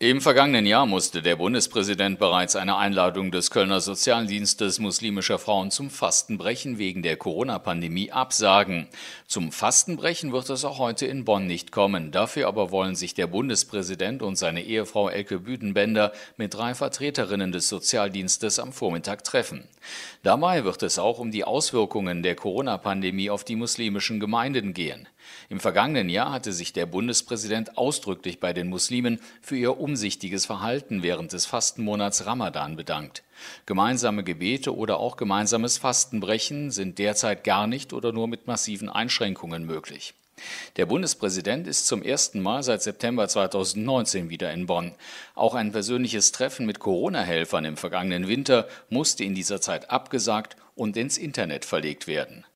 Im vergangenen Jahr musste der Bundespräsident bereits eine Einladung des Kölner Sozialdienstes muslimischer Frauen zum Fastenbrechen wegen der Corona-Pandemie absagen. Zum Fastenbrechen wird es auch heute in Bonn nicht kommen. Dafür aber wollen sich der Bundespräsident und seine Ehefrau Elke Büdenbender mit 3 Vertreterinnen des Sozialdienstes am Vormittag treffen. Dabei wird es auch um die Auswirkungen der Corona-Pandemie auf die muslimischen Gemeinden gehen. Im vergangenen Jahr hatte sich der Bundespräsident ausdrücklich bei den Muslimen für ihr umsichtiges Verhalten während des Fastenmonats Ramadan bedankt. Gemeinsame Gebete oder auch gemeinsames Fastenbrechen sind derzeit gar nicht oder nur mit massiven Einschränkungen möglich. Der Bundespräsident ist zum ersten Mal seit September 2019 wieder in Bonn. Auch ein persönliches Treffen mit Corona-Helfern im vergangenen Winter musste in dieser Zeit abgesagt und ins Internet verlegt werden.